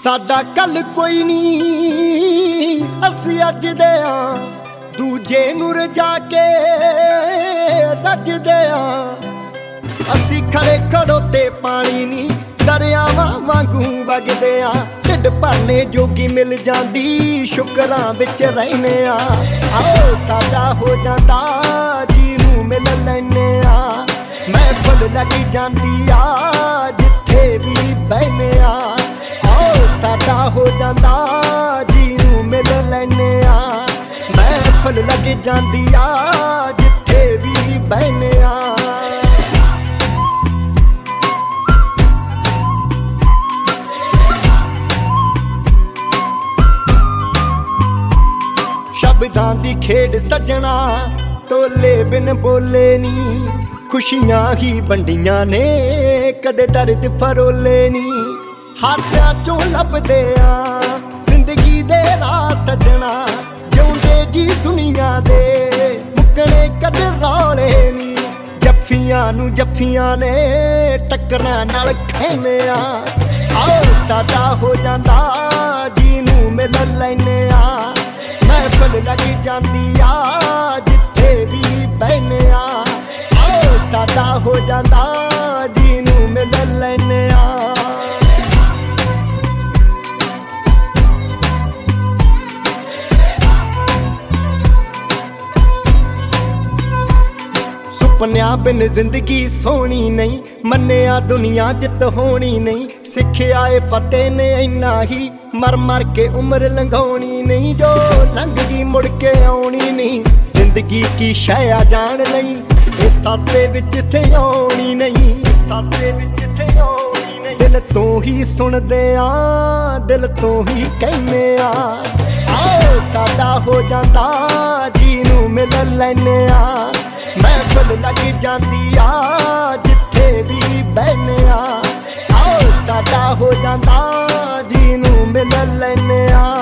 साडा कल कोई नहीं असी अज दे दूजे नूं रजा के रजदे असी खड़े खड़ोते पानी नहीं दरियावां वांगू वगदे ढिड भरने जोगी मिल जांदी शुकरां विच रहने आओ साडा हो जांदा जी नूं मिल लैने महफिल लगी जांदी जिथे भी बहने आओ साडा हो जांदा जी नूं मिल लैने महफिल लग जांदी जिथे भी बहने शब्दां दी खेड सजना तोले बिन बोले नी खुशियां ही बंडियां ने कदे दर्द फरोले नी हास्या चों लभदे जिंदगी दे राह सजना जिउंदे जी दुनिया दे मुकणे कदे रौले नी जफ्फियां ने टक्करां नाल खैने आओ साडा हो जांदा जी नूं मिल लैने महफिल लगी जांदी जिथे भी बहने आओ साडा हो जांदा जी नूं मिल लैने सुपनिया बिन जिंदगी सोहनी नहीं मन्निया दुनिया जित होनी नहीं सिखिया फतेह ने इन्ना ही मर मर के उम्र लंघाउणी नहीं जो लंघ गई मुड़ के आउणी नहीं जिंदगी की शया जान नहीं इस सासे विच थे आउणी नहीं दिल तो ही सुनदे दिल तो ही कहने आओ साडा हो जांदा जी नूं मिल लैने महफिल लगी जांदी जिथे भी बहने आओ साडा हो जांदा जी नूं मिल लैने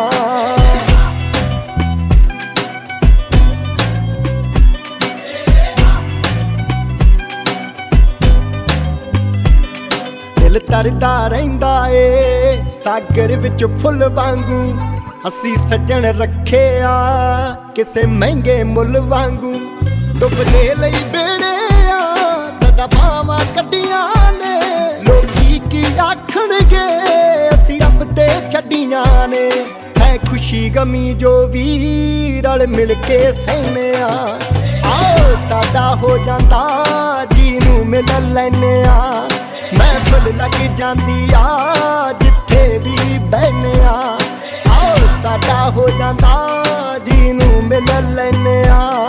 दिल तरदा रहिंदा ए सागर विच फुल वांगू असी सज्जण रखे किसे महंगे मुल वांगू डुबने लई बेड़े सदा बावां कड्डियां ने लोकी की आखणगे असी रब ते छड्डियां ने है खुशी गमी जो भी रल मिल के सहने आओ साडा हो जांदा जी नूं मिल लैने महफिल लग जांदी जिथे भी बहने आओ साडा हो जांदा जी नूं मिल लैने